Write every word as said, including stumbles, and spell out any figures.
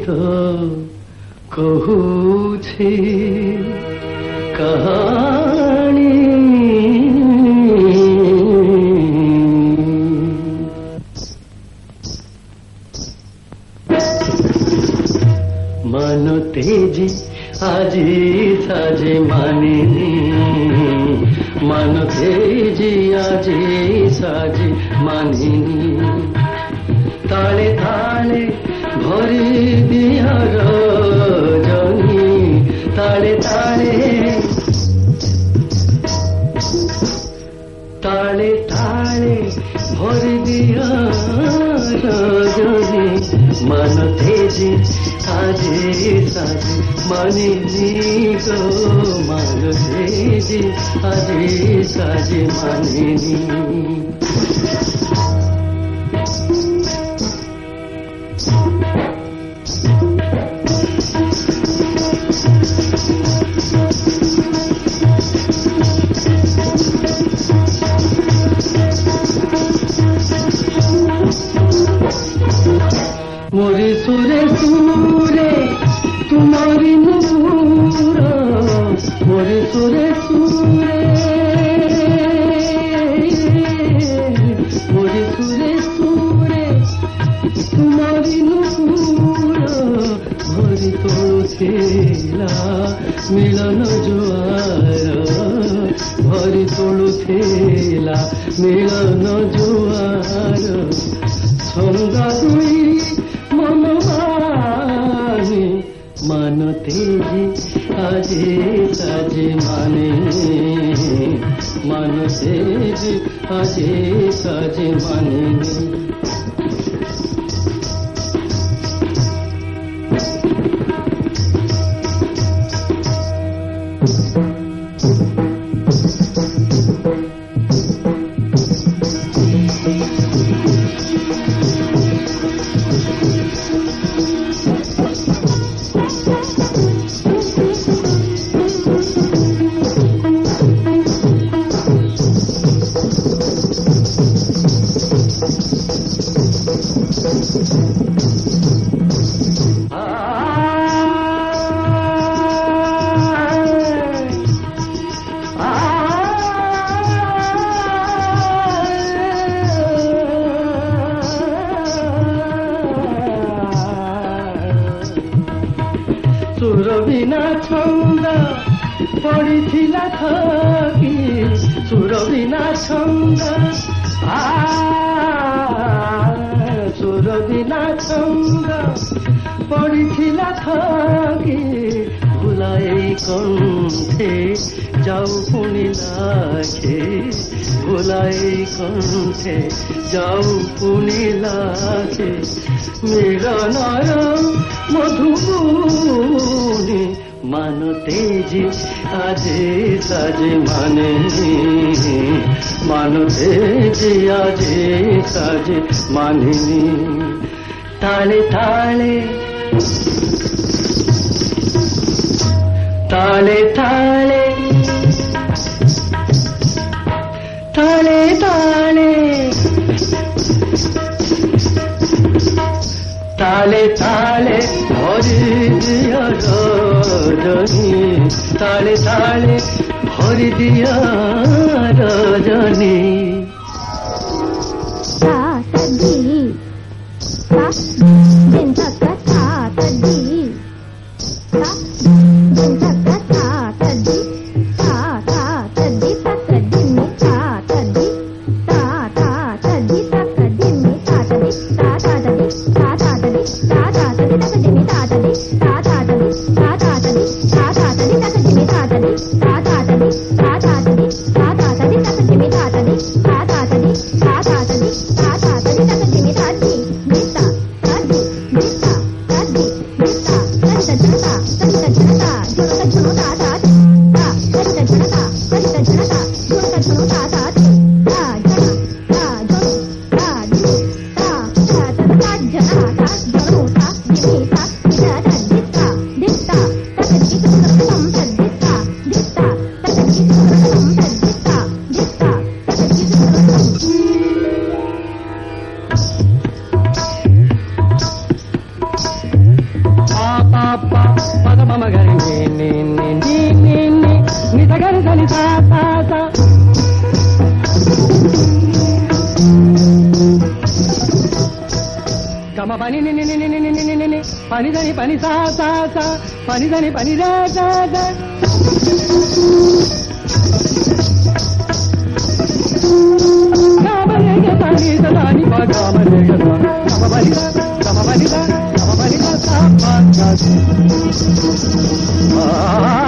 तो कहूछि कहानी मन तेजी आजी साजे मानिनी मन तेजी आजी साजे मानिनी ताले ताले भरी दिया रजनी ताले ताले ताले ताले भरी दिया रजनी मन तेजी आजी साजी मानिनी गो मन तेजी आजी साजी मानिनी मोरे सुरे सुरे तुम्हारी नूर मोरे सुरे सुरे मोरे सुरे सुरे तुम्हारी नूर भरी तोड़ुथिला मिलन जुआर भरी तोड़ुथिला मिलन जुआर छंदा दुई मनमानी मन तेजी आजी साजी माने मन तेजी आजी साजी माने सुर बिना छंद पड़िथिला थकी सुर बिना छंद आ सुर बिना छंद पड़िथिला थकी भुलाए कंठे जाऊ पुनि लाखे भुलाए कंठे जाऊ पुनि लाखे मिलनर मधुबुनी मन तेजी आजे साजे माने मन तेजी आजे साजे मानिनी ताले ताले ताले ताले ताले ताले ताले ताले भरी दिया रजनी ताले ताले भरी दिया रजनी Thank you. పని పని దని పని సా సా సా పని దని పని రా సా సా పని సదాని పగామని సమబలిద సమబలిద సమబలిద సా